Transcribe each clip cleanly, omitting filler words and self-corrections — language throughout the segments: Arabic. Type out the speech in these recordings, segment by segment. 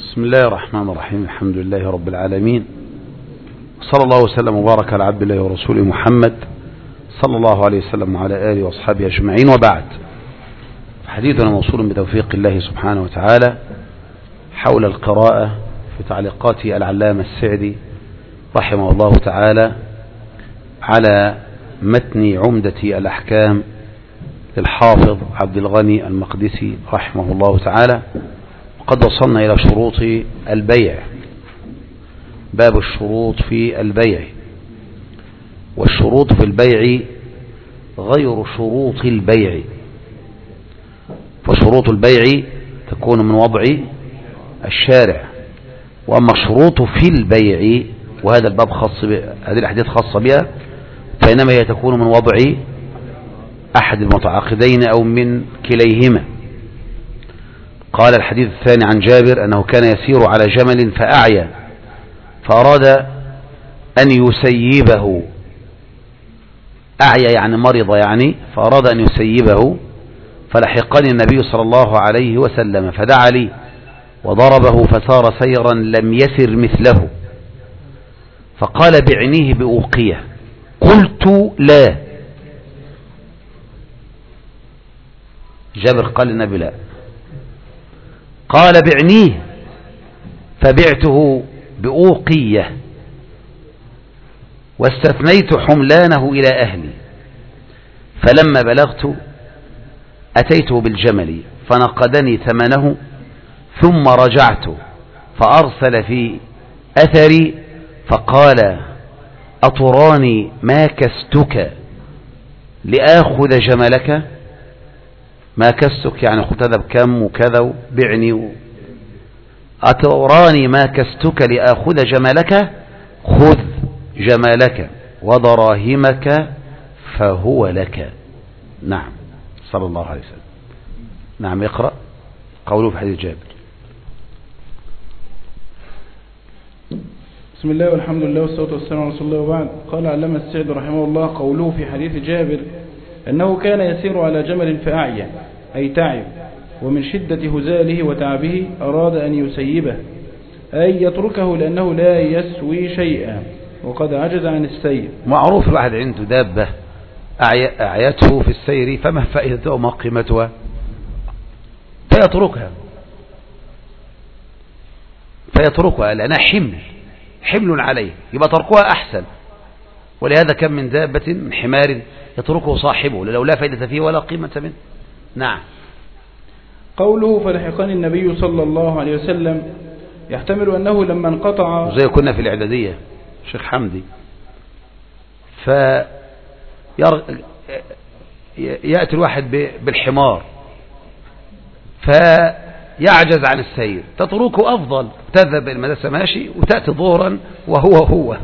بسم الله الرحمن الرحيم. الحمد لله رب العالمين، صلى الله وسلم وبارك على عبد الله ورسوله محمد صلى الله عليه وسلم وعلى آله وأصحابه أجمعين، وبعد. حديثنا موصول بتوفيق الله سبحانه وتعالى حول القراءة في تعليقات العلامة السعدي رحمه الله تعالى على متن عمدة الأحكام للحافظ عبد الغني المقدسي رحمه الله تعالى. وقد وصلنا إلى شروط البيع، باب الشروط في البيع. والشروط في البيع غير شروط البيع، فشروط البيع تكون من وضع الشارع، وأما الشروط في البيع وهذا الباب خاص هذه الأحاديث خاصة بها فإنما هي تكون من وضع أحد المتعاقدين أو من كليهما. قال الحديث الثاني عن جابر أنه كان يسير على جمل فأعيا فأراد أن يسيبه. أعيا يعني مرض، يعني فأراد أن يسيبه، فلحقني النبي صلى الله عليه وسلم فدعا لي وضربه فسار سيرا لم يسر مثله، فقال بعنيه بأوقية. قلت لا. جابر قال النبي لا. قال بعنيه، فبعته بأوقية واستثنيت حملانه إلى أهلي، فلما بلغت أتيته بالجمل فنقدني ثمنه، ثم رجعت فأرسل في أثري فقال أتراني ما كستك لآخذ جملك؟ ما كستك يعني خذ بكم وكذا بعني. أتراني ما كستك لآخذ جملك؟ خذ جمالك ودراهمك فهو لك. نعم، صلى الله عليه وسلم. نعم، اقرأ قوله في حديث جابر. بسم الله والحمد لله والصلاة والسلام على رسول الله، وبعد. قال علامة السعدي رحمه الله قوله في حديث جابر أنه كان يسير على جمل فأعيا أي تعب، ومن شدة هزاله وتعبه أراد أن يسيبه أي يتركه لأنه لا يسوي شيئا وقد عجز عن السير. معروف الواحد عنده دابة أعيته في السير فما فائدتها وما قيمتها، فيتركها لأنها حمل عليه، يبقى تركها أحسن. ولهذا كم من دابة من حمار يتركه صاحبه لو لا فائدة فيه ولا قيمة منه. نعم. قوله فلحقني النبي صلى الله عليه وسلم يحتمل أنه لما انقطع، زي كنا في الإعدادية شيخ حمدي، يأتي الواحد بالحمار فيعجز عن السير، تتركه أفضل، تذهب المدرسة ماشي وتأتي ظهرا وهو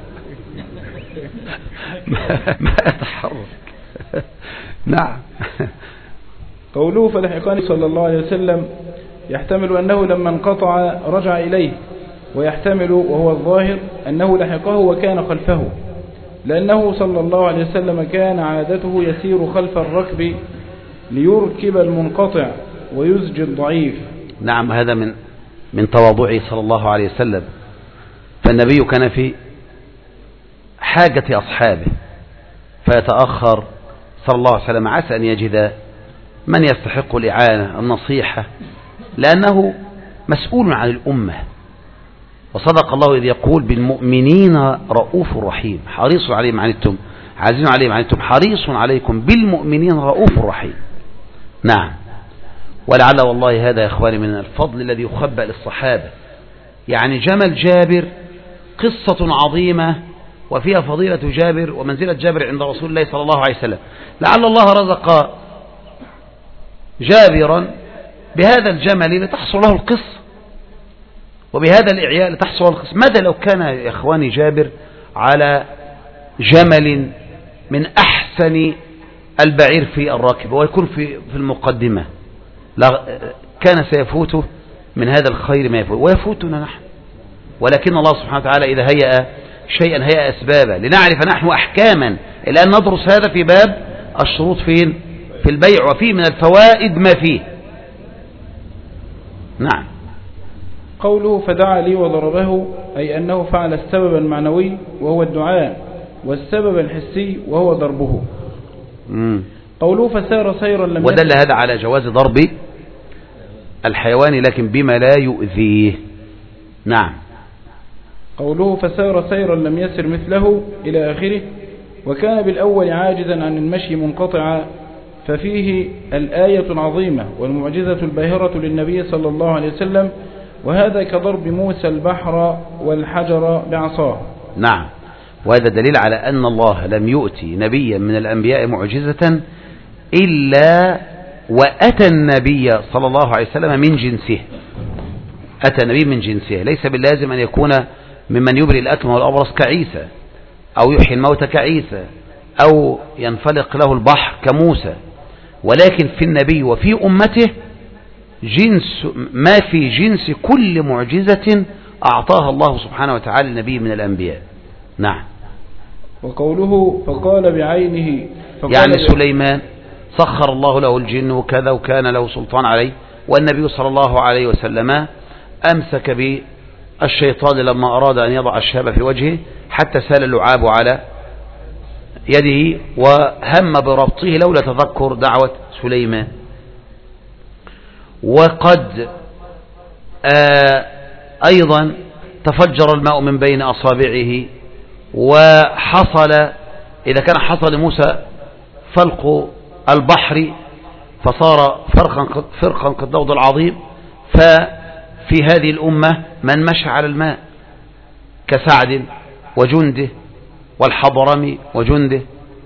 ما يتحرك. نعم. قوله فلحقني صلى الله عليه وسلم يحتمل أنه لما انقطع رجع إليه، ويحتمل وهو الظاهر أنه لحقه وكان خلفه، لأنه صلى الله عليه وسلم كان عادته يسير خلف الركب ليركب المنقطع ويزجي الضعيف. نعم، هذا من تواضعه صلى الله عليه وسلم، فالنبي كان في حاجة أصحابه فيتأخر صلى الله عليه وسلم، عسى أن يجد من يستحق الإعانة النصيحة، لأنه مسؤول عن الأمة. وصدق الله إذ يقول بالمؤمنين رؤوف رحيم، حريص عليهم عنتم عزيز عليهم عنتم حريص عليكم بالمؤمنين رؤوف رحيم. نعم. ولعل والله هذا يا إخواني من الفضل الذي يخبأ للصحابة. يعني جمل جابر قصة عظيمة وفيها فضيلة جابر ومنزلة جابر عند رسول الله صلى الله عليه وسلم. لعل الله رزق جابرا بهذا الجمل لتحصل له القصة، وبهذا الإعياء لتحصل له القصة. ماذا لو كان يا إخواني جابر على جمل من أحسن البعير في الراكب ويكون في المقدمة؟ كان سيفوته من هذا الخير ما يفوت ويفوتنا نحن. ولكن الله سبحانه وتعالى إذا هيأ شيئا هيأ أسبابا لنعرف نحن أحكاما، الآن ندرس هذا في باب الشروط فين؟ في البيع، وفيه من الفوائد ما فيه. نعم. قوله فدعا لي وضربه أي أنه فعل السبب المعنوي وهو الدعاء، والسبب الحسي وهو ضربه. قوله فسار سيرا لم ودل هذا على جواز ضرب الحيوان لكن بما لا يؤذيه. نعم. قوله فسار سيرا لم يسر مثله إلى آخره، وكان بالأول عاجزا عن المشي منقطعا، ففيه الآية العظيمة والمعجزة الباهرة للنبي صلى الله عليه وسلم، وهذا كضرب موسى البحر والحجر بعصاه. نعم، وهذا دليل على أن الله لم يؤتي نبيا من الأنبياء معجزة إلا وأتى النبي صلى الله عليه وسلم من جنسه. أتى النبي من جنسه، ليس باللازم أن يكون ممن يبرئ الأكمه والأبرص كعيسى، أو يحيي الموتى كعيسى، أو ينفلق له البحر كموسى، ولكن في النبي وفي أمته جنس ما في جنس كل معجزة أعطاها الله سبحانه وتعالى النبي من الأنبياء. نعم. وقوله فقال بعينه يعني سليمان سخر الله له الجن وكذا وكان له سلطان عليه، والنبي صلى الله عليه وسلم أمسك بالشيطان لما أراد أن يضع الشهاب في وجهه حتى سال اللعاب على يده، وهم بربطه لولا تذكر دعوة سليمان. وقد أيضا تفجر الماء من بين أصابعه، وحصل إذا كان حصل لموسى فلق البحر فصار فرقا كالضوض العظيم، ففي هذه الأمة من مشى على الماء كسعد وجنده والحضرمي وجنده،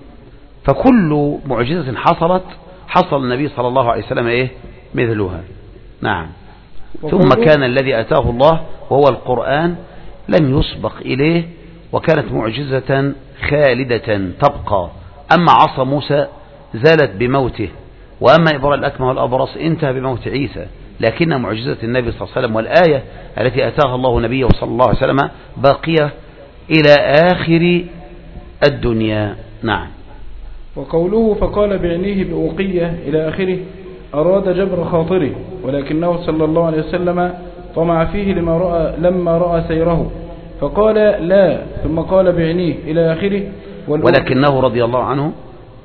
فكل معجزة حصل النبي صلى الله عليه وسلم مثلها. نعم. ثم كان الذي أتاه الله وهو القرآن لم يسبق إليه، وكانت معجزة خالدة تبقى. أما عصا موسى زالت بموته، وأما إبراء الأكمه والأبرص انتهى بموت عيسى، لكن معجزة النبي صلى الله عليه وسلم والآية التي أتاها الله نبيه صلى الله عليه وسلم باقية إلى آخر الدنيا. نعم. وقوله فقال بعينيه بأوقية إلى آخره أراد جبر خاطره، ولكنه صلى الله عليه وسلم طمع فيه لما رأى سيره فقال لا، ثم قال بعينيه إلى آخره. ولكنه رضي الله عنه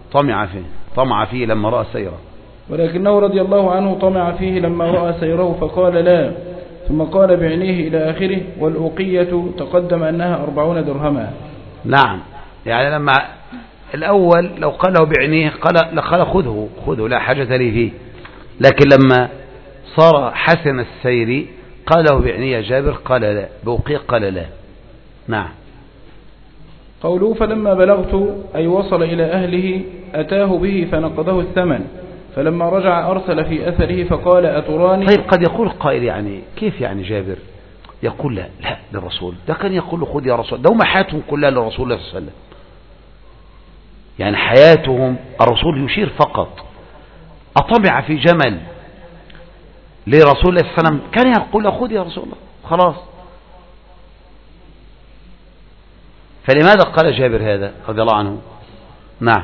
طمع فيه لما رأى سيره، ولكنه رضي الله عنه طمع فيه لما رأى سيره فقال لا، ثم قال بعينيه إلى آخره. والأوقية تقدم أنها 40 درهما. نعم. يعني لما الأول لو قاله بعينيه قال خذه لا حاجة لي فيه، لكن لما صار حسن السير قاله بعينيه يا جابر قال لا، بأوقية قال لا. نعم. قوله فلما بلغت أي وصل إلى أهله أتاه به فنقضه الثمن، فلما رجع أرسل في أثره فقال أتراني. طيب قد يقول قائل يعني كيف يعني جابر يقول لا للرسول؟ ده كان يقول له خذ يا رسول، ده هم حياتهم كلها للرسول الله صلى الله عليه وسلم، يعني حياتهم الرسول يشير فقط. أطمع في جمل لرسول الله صلى الله عليه وسلم كان يقول له خذ يا رسول الله خلاص. فلماذا قال جابر هذا رضي الله عنه؟ نعم.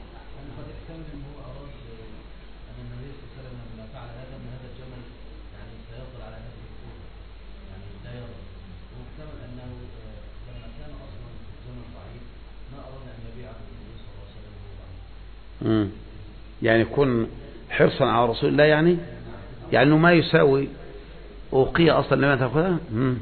يعني يكون حرصا على رسول الله، يعني انه ما يساوي أوقية أصلا لما تأخذها.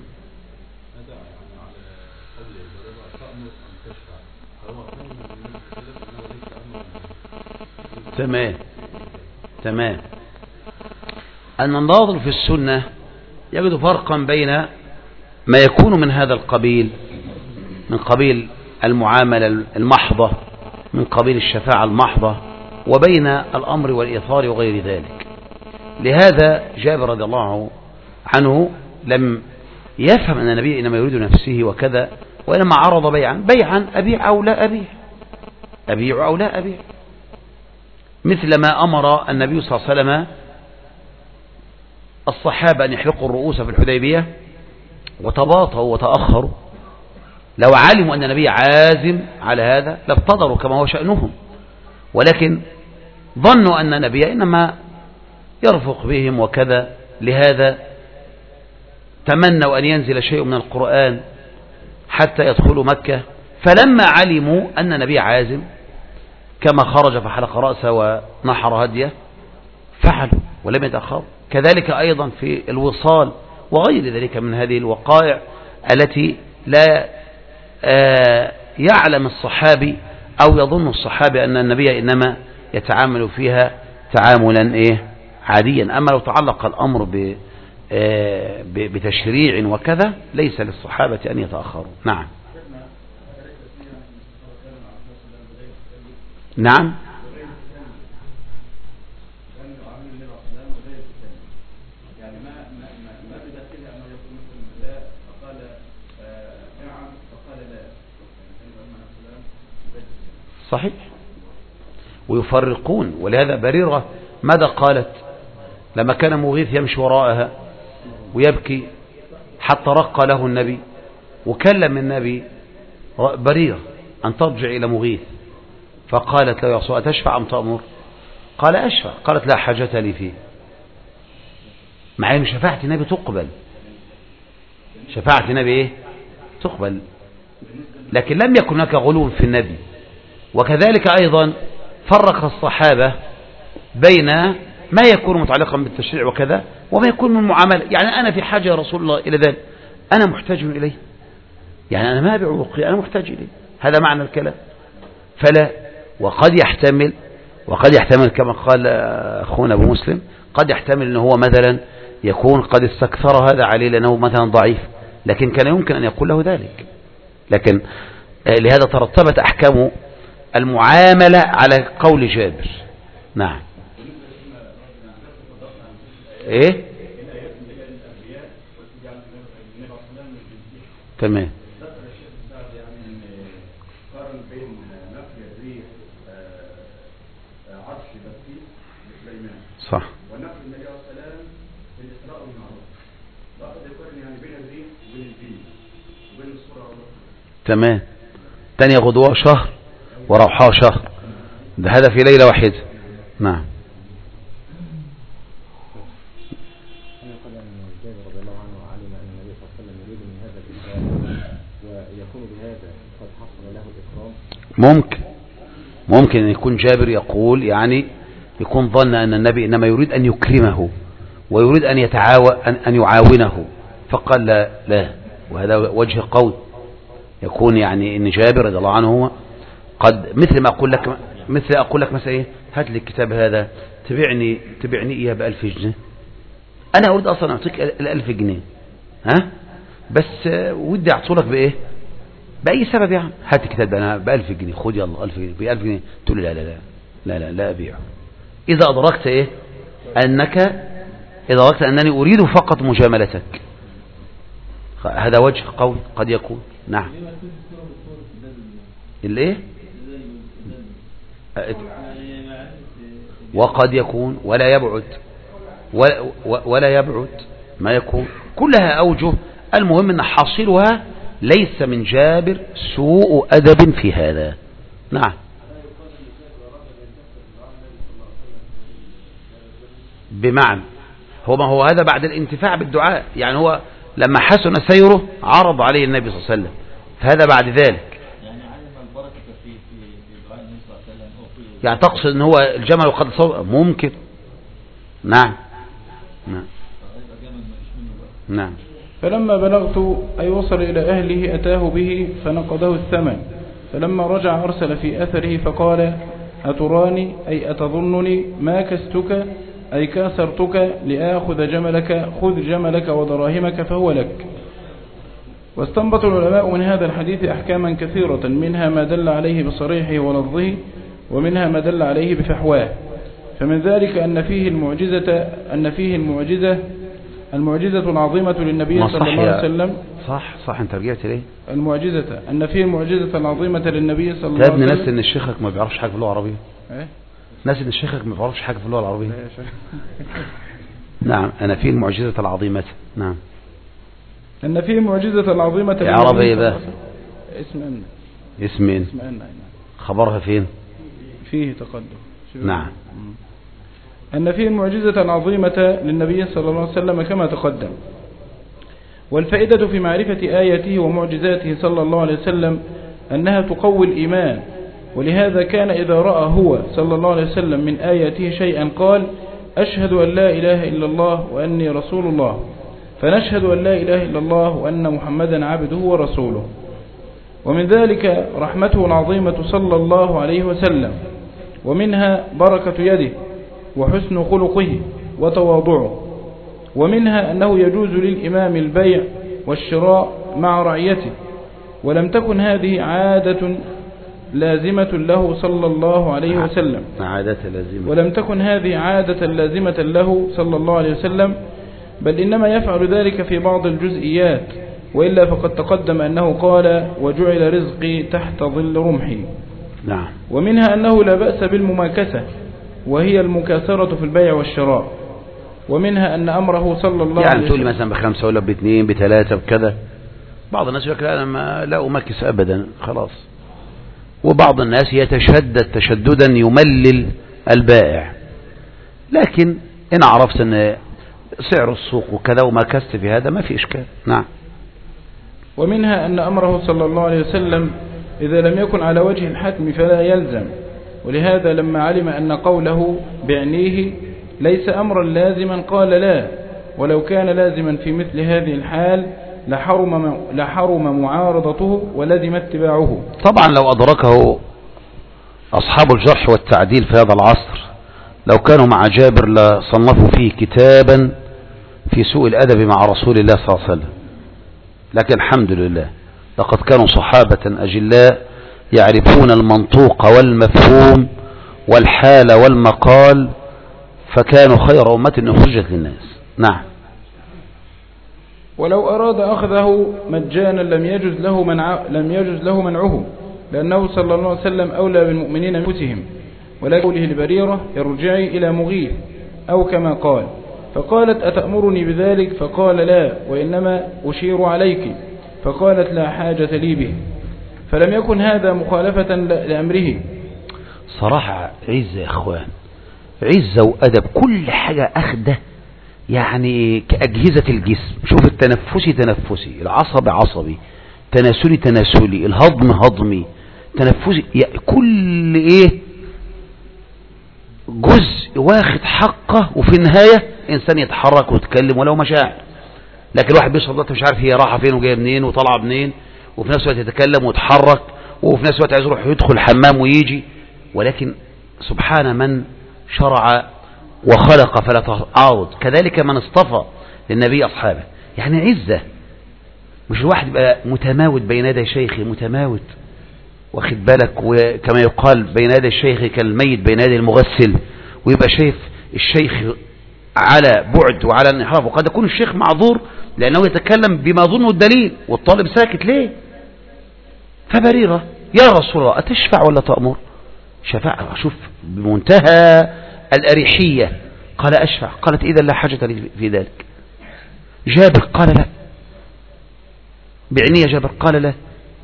تمام. أن الناظر في السنة يجد فرقا بين ما يكون من هذا القبيل، من قبيل المعاملة المحضة، من قبيل الشفاعة المحضة، وبين الأمر والإيثار وغير ذلك. لهذا جابر رضي الله عنه لم يفهم أن النبي إنما يريد نفسه وكذا، وإنما عرض بيعا أبيع أو لا أبيع، مثل ما أمر النبي صلى الله عليه وسلم الصحابة أن يحلقوا الرؤوس في الحديبية وتباطؤوا وتأخروا. لو علموا أن النبي عازم على هذا لابتدروا كما هو شأنهم، ولكن ظنوا أن النبي إنما يرفق بهم وكذا، لهذا تمنوا أن ينزل شيء من القرآن حتى يدخلوا مكة، فلما علموا أن النبي عازم كما خرج فحلق رأسه ونحر هديه فعلوا ولم يتأخروا. كذلك أيضا في الوصال وغير ذلك من هذه الوقائع التي لا يعلم الصحابي أو يظن الصحابي أن النبي إنما يتعامل فيها تعاملا عاديا. أما لو تعلق الأمر بتشريع وكذا ليس للصحابة أن يتأخروا. نعم نعم صحيح. ويفرقون، ولهذا بريرة ماذا قالت لما كان مغيث يمشي وراءها ويبكي حتى رق له النبي وكلم النبي بريرة أن ترجع إلى مغيث، فقالت له يا رسول الله أتشفع أم تأمر؟ قال أشفع. قالت لا حاجة لي فيه، مع أن شفاعة النبي تقبل، شفاعة النبي تقبل، لكن لم يكن هناك غلو في النبي. وكذلك أيضا فرق الصحابة بين ما يكون متعلقا بالتشريع وكذا وما يكون من معاملة. يعني أنا في حاجة يا رسول الله إلى ذلك، أنا محتاج إليه، يعني أنا ما أبيع وقي، أنا محتاج إليه، هذا معنى الكلام. فلا، وقد يحتمل كما قال أخونا أبو مسلم، قد يحتمل أنه هو مثلا يكون قد استكثر هذا عليه لأنه مثلا ضعيف، لكن كان يمكن أن يقول له ذلك. لكن لهذا ترتبت أحكام المعاملة على قول جابر. نعم تمام. صح. تمام. تانية غدوة شهر وروحها شهر، هذا في ليلة واحدة. نعم. ممكن أن يكون جابر يقول يعني يكون ظن أن النبي إنما يريد أن يكرمه ويريد أن يعاونه، فقال لا. وهذا وجه قول يكون يعني إن جابر رضي الله عنه قد مثل ما أقول لك مثلا هات لي الكتاب هذا تبعني إياه ب1000 جنيه، أنا أريد أصلا أعطيك 1000 جنيه، بس ودي أعطولك بأي سبب يعني، هات الكتاب أنا ب1000 جنيه، خد يلا 1000 جنيه ب1000 جنيه، تقول لي لا أبيعه. إذا أدركت أنني أريد فقط مجاملتك، هذا وجه قول قد يكون. نعم. وقد يكون ولا يبعد ما يكون، كلها أوجه. المهم أن حاصلها ليس من جابر سوء أدب في هذا. نعم. بمعنى هو هذا بعد الانتفاع بالدعاء، يعني هو لما حسن سيره عرض عليه النبي صلى الله عليه وسلم، فهذا بعد ذلك يعني تقصد ان هو الجمل وقد صور ممكن. نعم. فلما بلغت أي وصل إلى أهله أتاه به فنقضه الثمن، فلما رجع أرسل في أثره فقال أتراني أي أتظنني ما كستك أي كاسرتك لآخذ جملك، خذ جملك ودراهمك فهو لك. واستنبط العلماء من هذا الحديث أحكاما كثيرة، منها ما دل عليه بصريحه ولفظه، ومنها ما دل عليه بفحواه. فمن ذلك أن فيه المعجزة العظيمة للنبي صلى الله عليه وسلم. صح انت رجعت ليه؟ أن فيه المعجزة العظيمة للنبي صلى الله عليه وسلم. ناس ان شيخك ما بيعرفش حاجة في اللغة العربية. ناس ان شيخك ما بيعرفش حاجة في اللغة العربية. نعم. أنا فيه المعجزة العظيمة. نعم. أن فيه المعجزة العظيمة عربية بقى. اسم خبرها فين؟ فيه تقدم. نعم. أن فيه المعجزة العظيمة للنبي صلى الله عليه وسلم كما تقدم. والفائدة في معرفة آياته ومعجزاته صلى الله عليه وسلم أنها تقوي الإيمان، ولهذا كان إذا رأى هو صلى الله عليه وسلم من آياته شيئا قال: أشهد أن لا إله إلا الله وأني رسول الله، فنشهد أن لا إله إلا الله وأن محمدا عبده ورسوله. ومن ذلك رحمته العظيمة صلى الله عليه وسلم، ومنها بركة يده وحسن خلقه وتواضعه. ومنها أنه يجوز للإمام البيع والشراء مع رعيته، ولم تكن هذه عادة لازمة له صلى الله عليه وسلم، ولم تكن هذه عادة لازمة له صلى الله عليه وسلم، بل إنما يفعل ذلك في بعض الجزئيات، وإلا فقد تقدم أنه قال: وجعل رزقي تحت ظل رمحي. نعم. ومنها أنه لا بأس بالمماكسة، وهي المكاسرة في البيع والشراء. ومنها أن أمره صلى الله عليه وسلم، يعني تقول مثلا ب5 ولا ب2 ب3 بكذا، بعض الناس يقول أنا ما لا أمكس أبدا خلاص، وبعض الناس يتشدد تشددا يملل البائع، لكن إن عرفت أن سعر السوق وكذا ومكست في هذا ما في إشكال. نعم. ومنها أن أمره صلى الله عليه وسلم إذا لم يكن على وجه الحتم فلا يلزم، ولهذا لما علم أن قوله بعنيه ليس أمرا لازما قال: لا، ولو كان لازما في مثل هذه الحال لحرم معارضته ولزم اتباعه. طبعا لو أدركه أصحاب الجرح والتعديل في هذا العصر لو كانوا مع جابر لصنفوا فيه كتابا في سوء الأدب مع رسول الله صلى الله عليه وسلم، لكن الحمد لله لقد كانوا صحابة أجلاء يعرفون المنطوق والمفهوم والحال والمقال، فكانوا خير أمة أخرجت للناس. نعم. ولو أراد أخذه مجانا لم يجوز له منعه، لأنه صلى الله عليه وسلم أولى بالمؤمنين من أنفسهم، ولكن قوله لبريرة: ارجعي إلى مغيث، أو كما قال. فقالت: أتأمرني بذلك؟ فقال: لا، وإنما أشير عليك. فقالت: لا حاجة لي به. فلم يكن هذا مخالفة لأمره. صراحة عزة يا أخوان، عزة وأدب، كل حاجة أخده يعني كأجهزة الجسم. شوف التنفسي تنفسي، العصبي عصبي، تناسلي تناسلي، الهضم هضمي، تنفسي، يعني كل جزء واخد حقه، وفي النهاية إنسان يتحرك ويتكلم ولو مشاعر. لكن الواحد بيشرب دلوقتي مش عارف هي راحة فين وجاية منين وطالعة منين، وفي نفس الوقت يتكلم ويتحرك، وفي نفس الوقت عايز يروح يدخل الحمام ويجي. ولكن سبحان من شرع وخلق فلا تعارض، كذلك من اصطفى للنبي أصحابه. يعني عزة، مش الواحد يبقى متماوت بين يدي شيخه، متماوت واخد بالك، وكما يقال بين يدي الشيخ كالميت بين يدي المغسل، ويبقى شايف الشيخ على بعد وعلى انحراف، وقد يكون الشيخ معذور لأنه يتكلم بما ظنه الدليل والطالب ساكت ليه. فبريرة: يا رسول الله أتشفع ولا تأمر؟ شفاعة، شوف بمنتهى الأريحية، قال: أشفع. قالت: إذا لا حاجة لي في ذلك. جابر قال: لا. بعنية جابر قال: لا.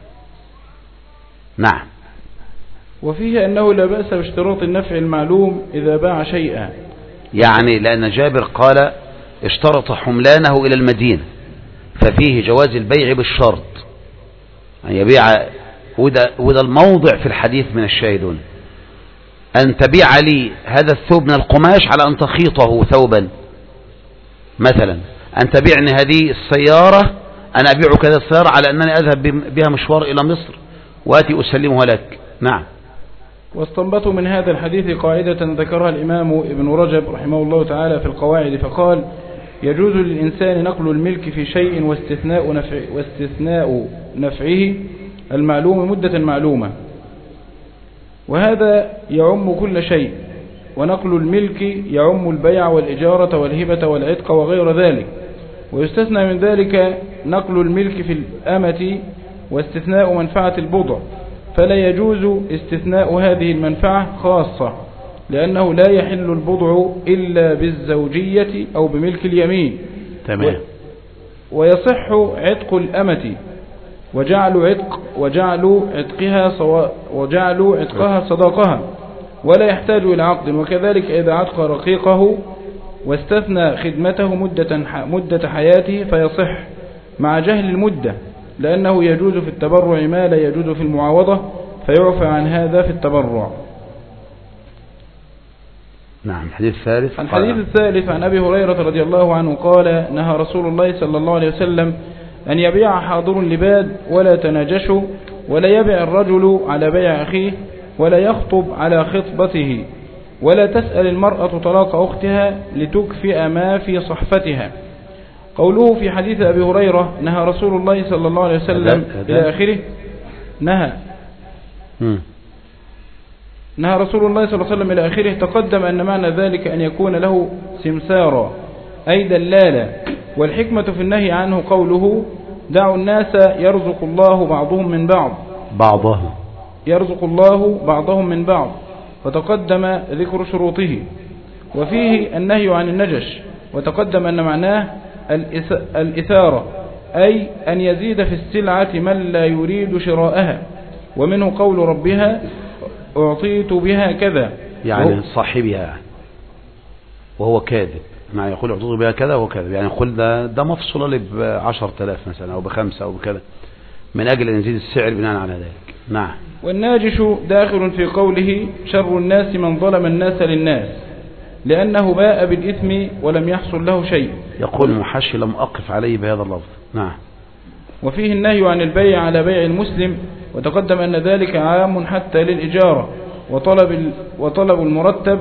نعم. وفيه أنه لا بأس باشتراط النفع المعلوم إذا باع شيئا، يعني لأن جابر قال: اشترط حملانه إلى المدينة، ففيه جواز البيع بالشرط أن يبيع، وده الموضع في الحديث من الشاهدون، أن تبيع لي هذا الثوب من القماش على أن تخيطه ثوبا مثلا، أن تبيعني هذه السيارة، أنا أبيعك هذه السيارة على أنني أذهب بها مشوار إلى مصر وآتي أسلمها لك. نعم. واستنبطوا من هذا الحديث قاعدة ذكرها الإمام ابن رجب رحمه الله تعالى في القواعد، فقال: يجوز للإنسان نقل الملك في شيء واستثناء نفعه المعلوم مدة معلومة، وهذا يعم كل شيء، ونقل الملك يعم البيع والإجارة والهبة والعتق وغير ذلك. ويستثنى من ذلك نقل الملك في الأمة واستثناء منفعة البضع، فلا يجوز استثناء هذه المنفعة خاصة، لأنه لا يحل البضع إلا بالزوجية أو بملك اليمين. تمام. ويصح عتق الأمة وجعلوا عتقها صداقها، ولا يحتاج إلى عقد. وكذلك إذا عتق رقيقه واستثنى خدمته مدة حياته فيصح، مع جهل المدة، لأنه يجوز في التبرع ما لا يجوز في المعاوضة، فيعفى عن هذا في التبرع. نعم. الحديث الثالث. الحديث الثالث عن أبي هريرة رضي الله عنه قال: نهى رسول الله صلى الله عليه وسلم أن يبيع حاضر لباد ولا تناجشوا، ولا يبيع الرجل على بيع أخيه، ولا يخطب على خطبته، ولا تسأل المرأة طلاق أختها لتكفئ ما في صحفتها. قوله في حديث أبي هريرة نهى رسول الله صلى الله عليه وسلم إلى آخره، نهى رسول الله صلى الله عليه وسلم إلى آخره. تقدم أن معنى ذلك أن يكون له سمسارا أي دلالا، والحكمة في النهي عنه قوله: دعوا الناس يرزق الله بعضهم من بعض، يرزق الله بعضهم من بعض، فتقدم ذكر شروطه. وفيه النهي عن النجش، وتقدم أن معناه الإثارة، أي أن يزيد في السلعة من لا يريد شراءها، ومنه قول ربها: أعطيت بها كذا، يعني صاحبها وهو كاذب، ما يقول أعطيت بها كذا وهو كاذب، يعني يقول ده مفصولة لي ب10,000 مثلا أو ب5 أو بكذا، من أجل أن يزيد السعر بناء على ذلك. نعم. والناجش داخل في قوله: شر الناس من ظلم الناس للناس، لأنه باء بالإثم ولم يحصل له شيء. يقول المحشي: لم أقف عليه بهذا اللفظ. نعم. وفيه النهي عن البيع على بيع المسلم، وتقدم أن ذلك عام حتى للإجارة وطلب المرتب،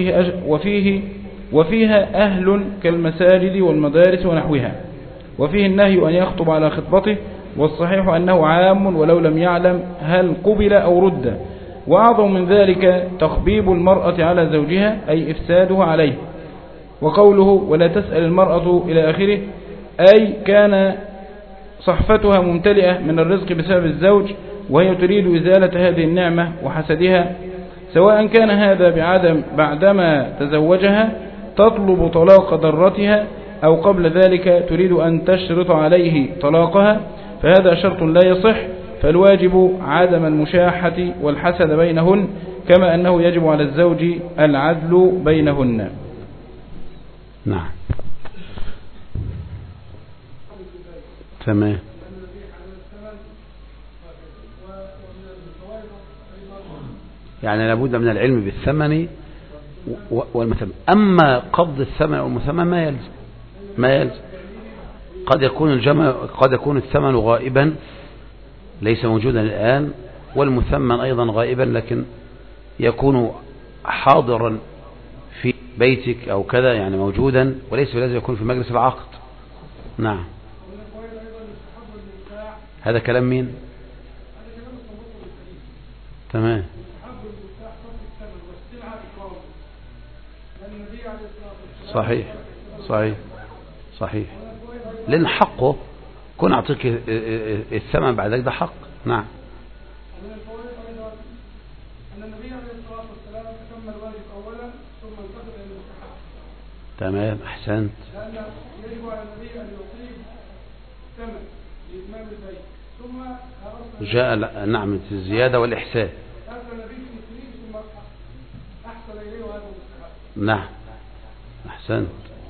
وفيها أهل كالمساجد والمدارس ونحوها. وفيه النهي أن يخطب على خطبته، والصحيح أنه عام ولو لم يعلم هل قبل أو رد. وأعظم من ذلك تخبيب المرأة على زوجها، أي إفساده عليه. وقوله: ولا تسأل المرأة إلى آخره، أي كان صحفتها ممتلئة من الرزق بسبب الزوج، وهي تريد إزالة هذه النعمة وحسدها، سواء كان هذا بعدما تزوجها تطلب طلاق ضرتها، أو قبل ذلك تريد أن تشرط عليه طلاقها، فهذا شرط لا يصح. فالواجب عدم المشاحة والحسد بينهن، كما أنه يجب على الزوج العدل بينهن. نعم. تمام. يعني لابد من العلم بالثمن والمثمن. أما قبض الثمن والمثمن ما يلزم. قد يكون الثمن غائبا ليس موجودا الآن، والمثمن أيضا غائبا لكن يكون حاضرا في بيتك أو كذا، يعني موجودا، وليس لازم يكون في مجلس العقد. نعم. هذا كلام مين؟ تمام. صحيح. لأن حقه كن أعطيك الثمن بعد ذلك، ده حق. نعم. تمام. أحسنت. جاء نعمة الزيادة والإحسان. نعم. أحسنت.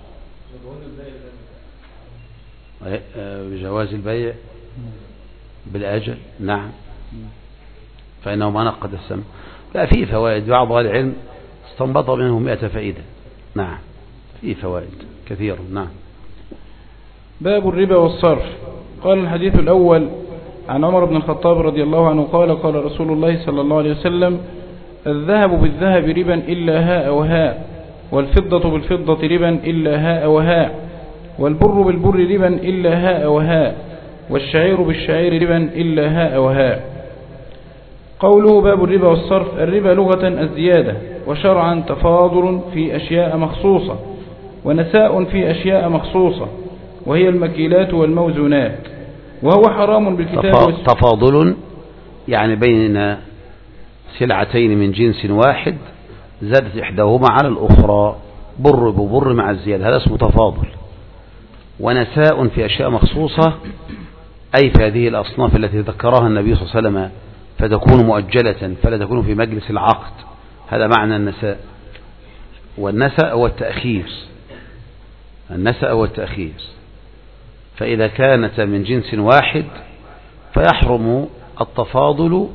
بجواز البيع بالأجل. نعم. فإنه ما نقد السمع. لا، فيه فوائد. بعض أهل العلم استنبط منه 100 فائدة. نعم، فيه فوائد كثيرة. نعم. باب الربا والصرف. قال الحديث الأول عن عمر بن الخطاب رضي الله عنه قال: قال رسول الله صلى الله عليه وسلم: الذهب بالذهب ربا إلا هاء وهاء، والفضة بالفضة ربا إلا هاء وهاء، والبر بالبر ربا إلا هاء وهاء، والشعير بالشعير ربا إلا هاء وهاء. قوله باب الربا والصرف: الربا لغة الزيادة، وشرعا تفاضل في أشياء مخصوصة، ونساء في أشياء مخصوصة، وهي المكيلات والموزونات، وهو حرام بالكتاب. تفاضل يعني بين سلعتين من جنس واحد زادت إحداهما على الأخرى، بر ببر مع الزيادة، هذا اسمه تفاضل. ونساء في أشياء مخصوصة، أي في هذه الأصناف التي ذكرها النبي صلى الله عليه وسلم، فتكون مؤجلة فلا تكون في مجلس العقد، هذا معنى النساء. والنساء هو التأخير. فإذا كانت من جنس واحد فيحرم التفاضل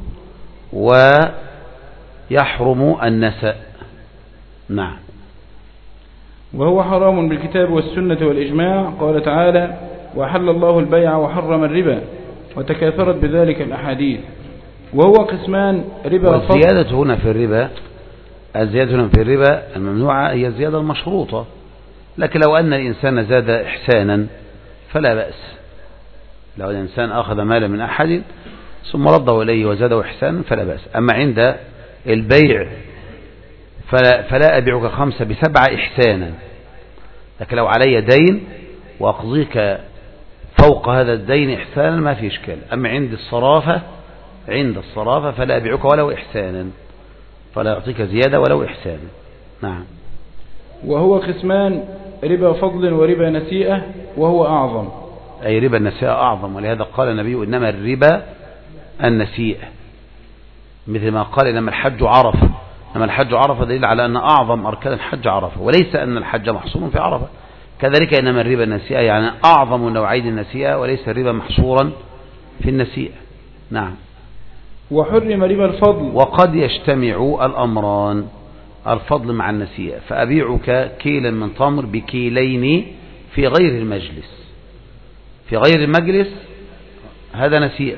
ويحرم النساء. نعم. وهو حرام بالكتاب والسنة والإجماع. قال تعالى: وحل الله البيع وحرم الربا، وتكاثرت بذلك الأحاديث. وهو قسمان: ربا والزيادة هنا في الربا، الزيادة هنا في الربا الممنوعة هي الزيادة المشروطة، لكن لو أن الإنسان زاد إحسانا فلا بأس. لو الإنسان أخذ مالا من أحد ثم رده إليه وزاده إحسانا فلا بأس. أما عند البيع فلا أبيعك 5 ب7 إحسانا، لكن لو علي دين وأقضيك فوق هذا الدين إحسانا ما في إشكال. أما عند الصرافة فلا أبيعك ولو إحسانا، فلا يعطيك زيادة ولو إحسانا. نعم. وهو قسمان: ربا فضل وربا نسيئة، وهو أعظم. أي ربا النسيئة أعظم، ولهذا قال النبي: إنما الربا النسيئة، مثل ما قال إنما الحج عرفة. إنما الحج عرفة دليل على أن أعظم أركان الحج عرفة، وليس أن الحج محصور في عرفة. كذلك إنما الربا النسيئة يعني أعظم نوعين النسيئة، وليس الربا محصورا في النسيئة. نعم. وحرم ربا الفضل. وقد يجتمع الأمران، الفضل مع النسيئة، فأبيعك كيلا من تمر بكيلين في غير المجلس. في غير المجلس هذا نسيئة،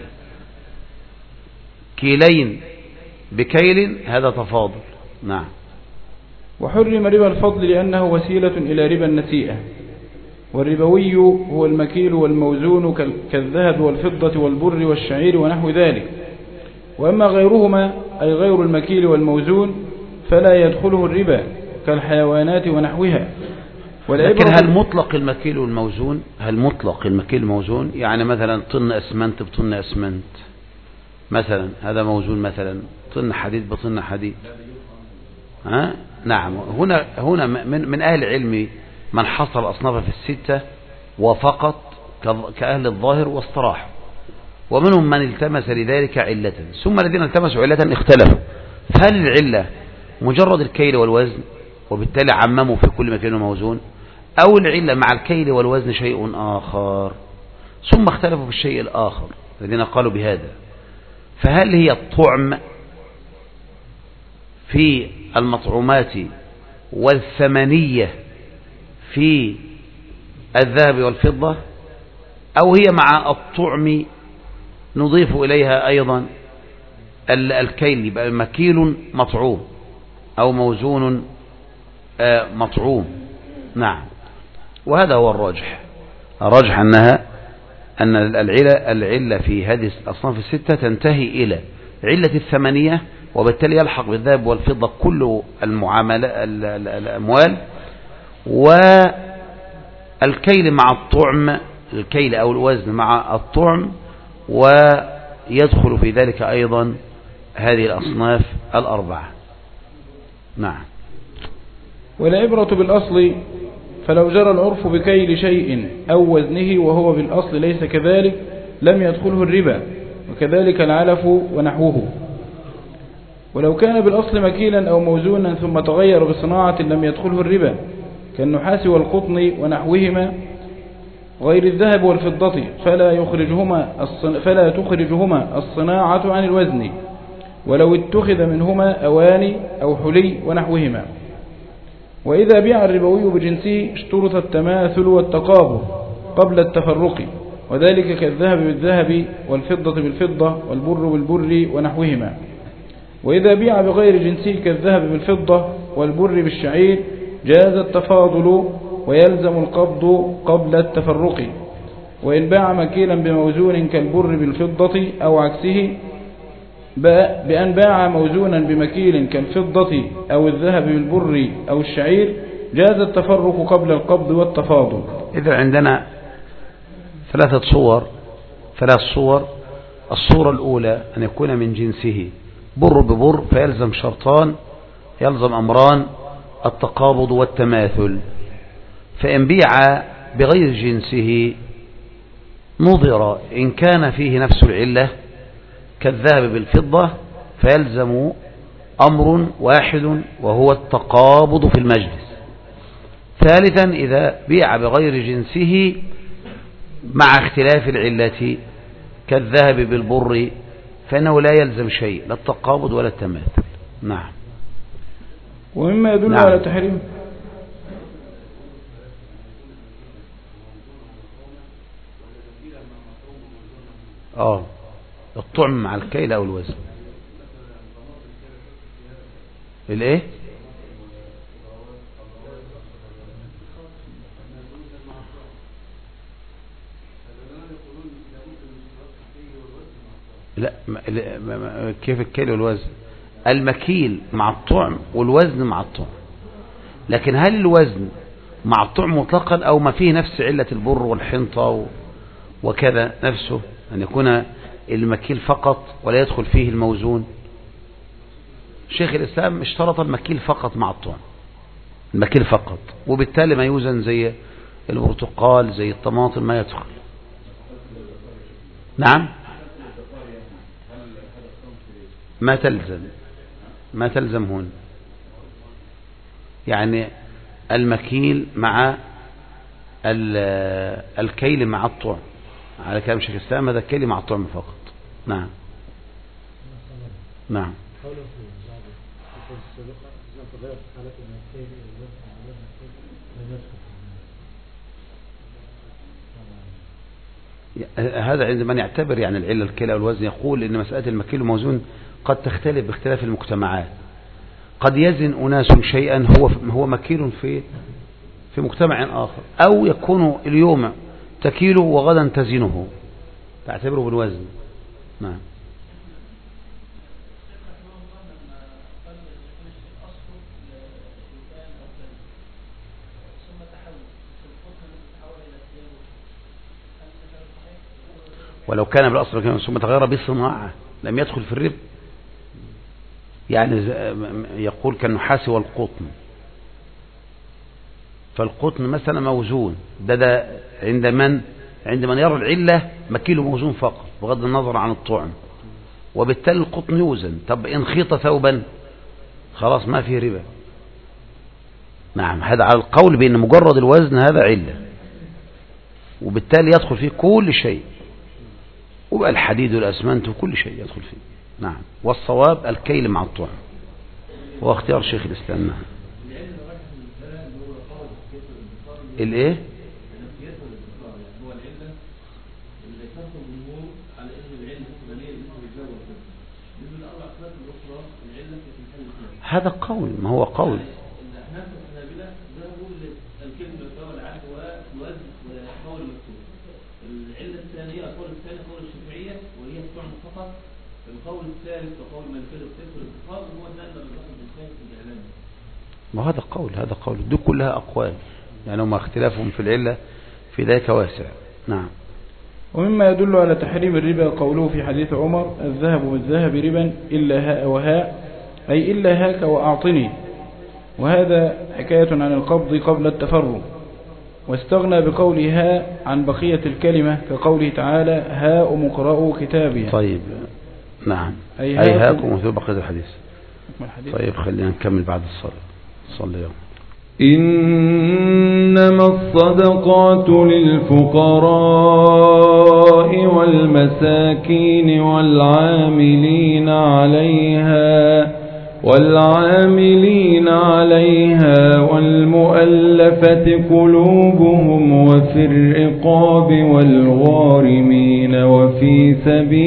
كيلين بكيل هذا تفاضل. نعم. وحرم ربا الفضل لأنه وسيلة إلى ربا النسيئة. والربوي هو المكيل والموزون كالذهب والفضة والبر والشعير ونحو ذلك. وأما غيرهما أي غير المكيل والموزون فلا يدخله الربا كالحيوانات ونحوها. لكن هل مطلق المكيل والموزون؟ هل مطلق المكيل والموزون؟ يعني مثلا طن أسمنت بطن أسمنت مثلا، هذا موزون. مثلا طن حديد بطن حديد. نعم. هنا من أهل العلم من حصر الأصناف في 6 وفقط كأهل الظاهر واستراح، ومنهم من التمس لذلك علة، ثم الذين التمسوا علة اختلفوا. فهل العلة مجرد الكيل والوزن وبالتالي عمموا في كل مكان وموزون، أو العلة مع الكيل والوزن شيء آخر، ثم اختلفوا في الشيء الآخر الذين قالوا بهذا. فهل هي الطعم في المطعومات والثمنية في الذهب والفضة، أو هي مع الطعم نضيف إليها أيضا الكيل، يبقى مكيل مطعوم أو موزون مطعوم. نعم. وهذا هو الراجح. الراجح أن العلة في هذه الأصناف 6 تنتهي إلى علة الثمنية، وبالتالي يلحق بالذهب والفضة كل الأموال، والكيل مع الطعم، الكيل أو الوزن مع الطعم، ويدخل في ذلك أيضا هذه الأصناف 4. نعم. والعبرة بالأصل، فلو جرى العرف بكيل شيء أو وزنه وهو بالأصل ليس كذلك لم يدخله الربا، وكذلك العلف ونحوه. ولو كان بالأصل مكيلا أو موزونا ثم تغير بصناعة لم يدخله الربا، كالنحاس والقطن ونحوهما غير الذهب والفضة، فلا تخرجهما الصناعة عن الوزن، ولو اتخذ منهما أواني أو حلي ونحوهما. وإذا بيع الربوي بجنسه اشترط التماثل والتقابل قبل التفرق، وذلك كالذهب بالذهب والفضة بالفضة والبر بالبر ونحوهما. وإذا بيع بغير جنسه كالذهب بالفضة والبر بالشعير جاز التفاضل ويلزم القبض قبل التفرق. وإن باع مكيلا بموزون كالبر بالفضة أو عكسه، بأن باع موزونا بمكيل كالفضة أو الذهب بالبر أو الشعير جاز التفرق قبل القبض والتفاضل. إذا عندنا 3 صور. الصورة الأولى أن يكون من جنسه بر ببر، فيلزم شرطان، يلزم أمران: التقابض والتماثل. فإن بيع بغير جنسه نظر إن كان فيه نفس العلة كالذهب بالفضة، فيلزم أمر واحد وهو التقابض في المجلس. ثالثا إذا بيع بغير جنسه مع اختلاف العلة كالذهب بالبر فإنه لا يلزم شيء لا التقابض ولا التماثل. نعم. ومما يدل على تحريم الطعم مع الكيل أو الوزن. الايه؟ لا كيف الكيل والوزن؟ المكيل مع الطعم والوزن مع الطعم. لكن هل الوزن مع الطعم مطلقا أو ما فيه نفس علة البر والحنطة وكذا نفسه أن يكون المكيل فقط ولا يدخل فيه الموزون؟ شيخ الإسلام اشترط المكيل فقط مع الطعم، المكيل فقط، وبالتالي ما يوزن زي البرتقال زي الطماطم ما يدخل. نعم. ما تلزم هنا، يعني المكيل مع الكيل مع الطعم على كلام شيخ الإسلام، هذا الكيل مع الطعم فقط. نعم. نعم. هذا عندما يعتبر يعني العلة الكيل أو الوزن يقول إن مسألة المكيل والموزون قد تختلف باختلاف المجتمعات. قد يزن أناس شيئا هو مكيل في مجتمع آخر، أو يكون اليوم تكيله وغدا تزنه تعتبره بالوزن. نعم. ولو كان بالأصل ثم تغير بالصناعة لم يدخل في الربا. يعني يقول كالنحاس والقطن، فالقطن مثلا موزون، ده عند من يرى العلة مكيل موزون فقط بغض النظر عن الطعم، وبالتالي القطن يوزن. طب إن خيط ثوبا خلاص ما فيه ربا. نعم. هذا على القول بأن مجرد الوزن هذا علة، وبالتالي يدخل فيه كل شيء، وبقى الحديد والأسمنت وكل شيء يدخل فيه. نعم. والصواب الكيل مع الطعم، هو اختيار شيخ الإسلام. نعم. الايه؟ هذا قول، ما هو قول. العلة الثانية القول الثاني قول الشافعية وهي الطعم فقط. القول الثالث وقول مالكية والتفسير والاستقرار هو النقل الرقم الثاني في الإعلام. ما هذا قول دي كلها أقوال، يعني هم اختلافهم في العلة في ذلك واسع. نعم. ومما يدل على تحريم الربا قوله في حديث عمر: الذهب بالذهب ربا إلا هاء وهاء، أي إلا هاك وأعطني. وهذا حكاية عن القبض قبل التفرق، واستغنى بقولها عن بقية الكلمة كقوله تعالى: هاء اقرأوا كتابي. طيب. نعم. أي هاكم وثل بقية الحديث. طيب خلينا نكمل بعد الصلاة. صلي يوم. إنما الصدقات للفقراء والمساكين والعاملين عليها والمؤلفة قلوبهم وفي الرقاب والغارمين وفي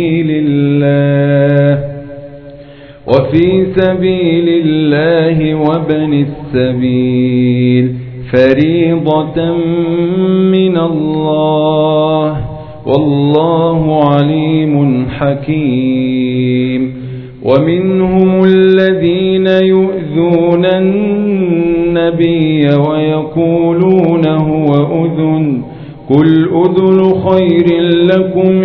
سبيل الله وابن السبيل فريضة من الله والله عليم حكيم. ومنهم الذين يؤذون النبي ويقولون هو أذن، قل أذن خير لكم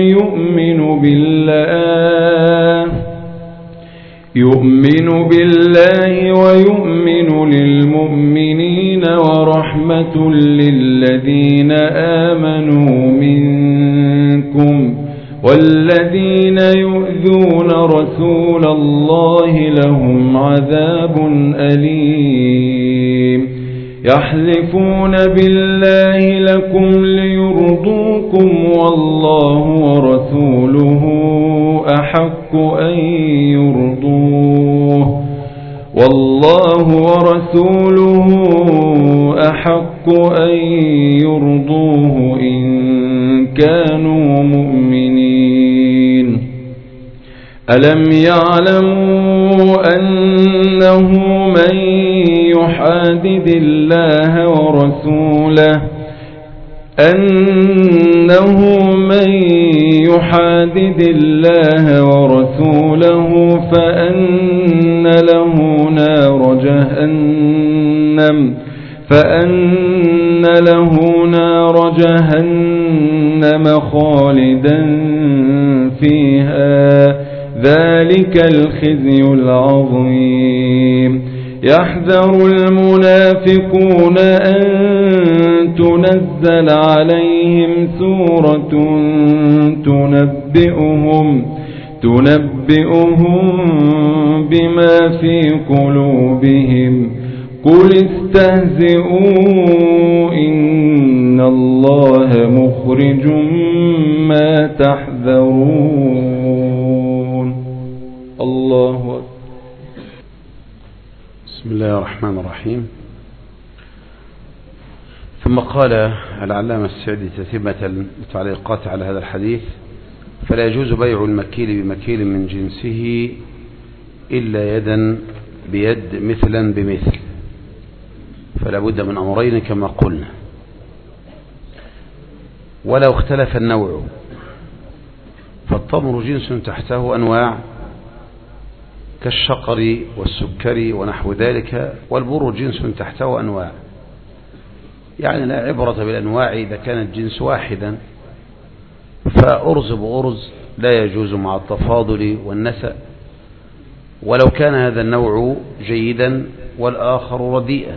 يؤمن بالله ويؤمن للمؤمنين ورحمة للذين آمنوا منكم، والذين يؤذون رسول الله لهم عذاب أليم. يحلفون بالله لكم ليرضوكم والله ورسوله أحق أن يرضوه أن يرضوه إن كانوا مؤمنين ألم يعلموا أنه من يحادد الله ورسوله فأن له نار جهنم خالدا فيها ذلك الخزي العظيم يحذر المنافقون أن تنزل عليهم سورة تنبئهم بما في قلوبهم قل استهزئوا إن الله مخرج ما تحذرون. الله أكبر. بسم الله الرحمن الرحيم. ثم قال العلامة السعدي تتمة التعليقات على هذا الحديث: فلا يجوز بيع المكيل بمكيل من جنسه إلا يدا بيد مثلا بمثل، فلا بد من أمرين كما قلنا. ولو اختلف النوع فالتمر جنس تحته أنواع كالشقر والسكر ونحو ذلك، والبر جنس تحته أنواع، يعني لا عبرة بالأنواع إذا كان الجنس واحدا، فأرز بأرز لا يجوز مع التفاضل والنسأ ولو كان هذا النوع جيدا والآخر رديئا،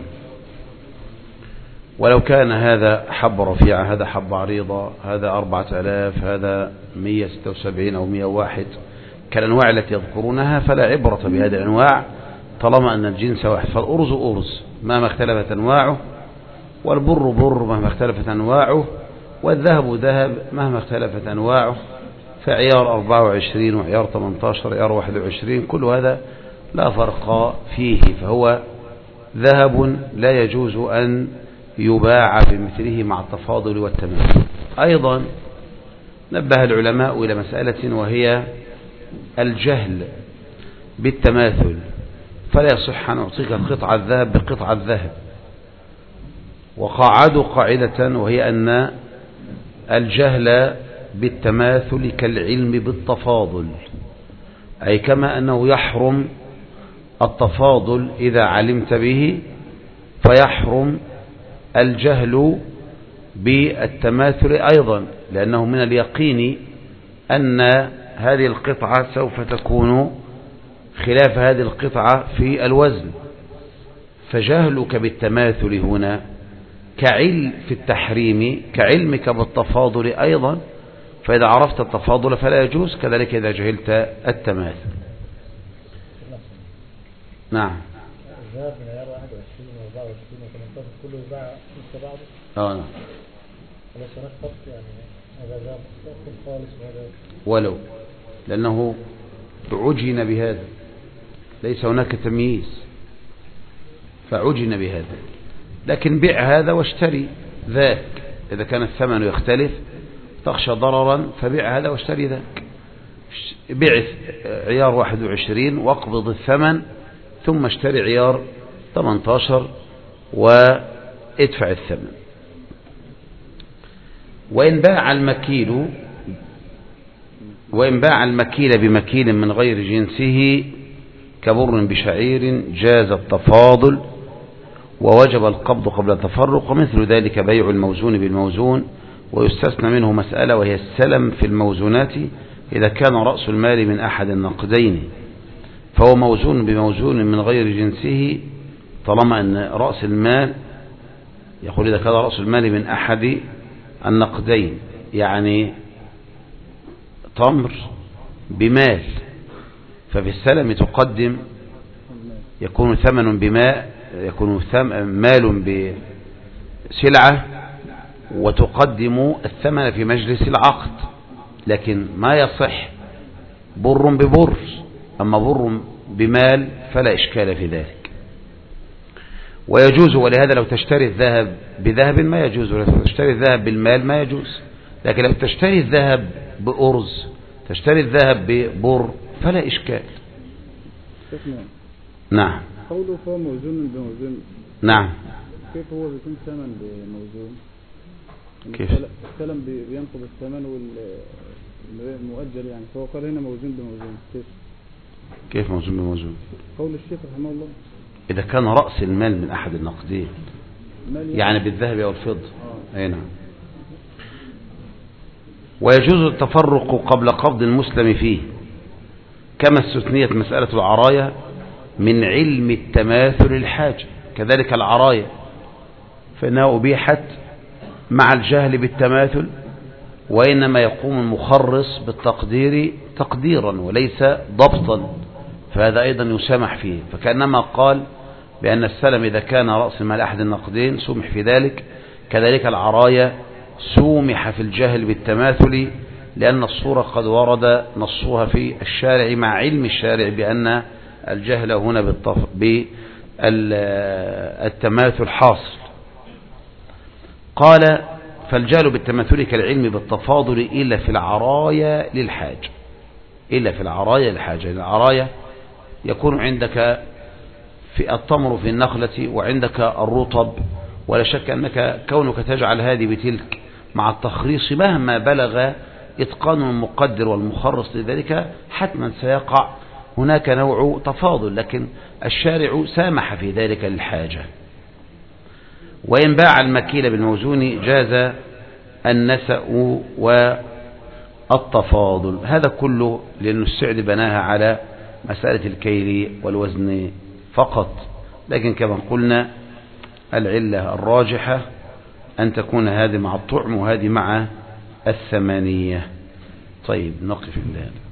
ولو كان هذا حب رفيعة هذا حب عريضة، هذا 4000 هذا 176 أو 101 كالأنواع التي يذكرونها، فلا عبرة بهذه الأنواع طالما أن الجنس واحد. فالأرز أرز مهما اختلفت أنواعه، والبر بر مهما اختلفت أنواعه، والذهب ذهب مهما اختلفت أنواعه، فعيار 24 وعيار 18 عيار 21 كل هذا لا فرق فيه، فهو ذهب لا يجوز أن يباع بمثله مع التفاضل والتماثل. أيضا نبه العلماء إلى مسألة وهي الجهل بالتماثل، فلا يصح أن أعطيك قطعة الذهب بقطعة الذهب، وقاعدوا قاعدة وهي أن الجهل بالتماثل كالعلم بالتفاضل، أي كما أنه يحرم التفاضل إذا علمت به فيحرم الجهل بالتماثل أيضا، لأنه من اليقين أن هذه القطعة سوف تكون خلاف هذه القطعة في الوزن، فجهلك بالتماثل هنا كعلم في التحريم كعلمك بالتفاضل أيضا، فإذا عرفت التفاضل فلا يجوز، كذلك إذا جهلت التماثل. نعم. الذهب من عيار 21 و24 و18 كله يباع مثل بعضه. نعم. وليس هناك فرق، يعني هذا ذهب خالص وهذا ولو، لأنه عجن بهذا، ليس هناك تمييز فعجن بهذا، لكن بيع هذا واشتري ذاك، إذا كان الثمن يختلف تخشى ضررا فبيع هذا واشتري ذاك، بيع عيار 21 واقبض الثمن ثم اشتري عيار 18 وادفع الثمن. وإن باع المكيل بمكيل من غير جنسه كبر بشعير جاز التفاضل ووجب القبض قبل التفرق، ومثل ذلك بيع الموزون بالموزون، ويستثنى منه مسألة وهي السلم في الموزونات إذا كان رأس المال من أحد النقدين، فهو موزون بموزون من غير جنسه طالما أن رأس المال، يقول إذا كان رأس المال من أحد النقدين، يعني تمر بمال، ففي السلم تقدم يكون ثمن بماء يكون مال بسلعة وتقدم الثمن في مجلس العقد، لكن ما يصح بر ببر، أما بر بمال فلا إشكال في ذلك. ويجوز، ولهذا لو تشتري الذهب بذهب ما يجوز، ولو تشتري الذهب بالمال ما يجوز، لكن لو تشتري الذهب بأرز، تشتري الذهب ببر فلا إشكال. نعم. قوله فهو موزون بموزون، نعم. كيف هو بيكون ثمن بموزون؟ كيف؟ السلم بينقض الثمن والمؤجل يعني، فهو قال هنا موزون بموزون. كيف موزون بموزون؟ قول الشيخ رحمه الله إذا كان رأس المال من أحد النقدين يعني بالذهب أو الفضة. أي نعم. ويجوز التفرق قبل قبض المسلم فيه، كما استثنيت مسألة العراية من علم التماثل الحاجة، كذلك العراية فإنها أبيحت مع الجهل بالتماثل، وإنما يقوم المخرص بالتقدير تقديرا وليس ضبطا، فهذا أيضا يسامح فيه. فكأنما قال بأن السلم إذا كان رأس مال أحد النقدين سمح في ذلك، كذلك العراية سومح في الجهل بالتماثل، لأن الصورة قد ورد نصها في الشارع مع علم الشارع بأن الجهل هنا بالتماثل حاصل. قال فالجهل بالتماثل كالعلم بالتفاضل إلا في العرايا للحاجة، إلا في العرايا للحاجة. العرايا يكون عندك في التمر في النخلة وعندك الرطب، ولا شك أنك كونك تجعل هذه بتلك مع التخريص مهما بلغ إتقان المقدر والمخرص لذلك حتما سيقع هناك نوع تفاضل، لكن الشارع سامح في ذلك للحاجة. وإن باع المكيل بالموزون جاز النسأ والتفاضل. هذا كله لأن السعد بناها على مسألة الكيل والوزن فقط، لكن كما قلنا العلة الراجحة أن تكون هذه مع الطعم وهذه مع الثمانية. طيب نقف الآن.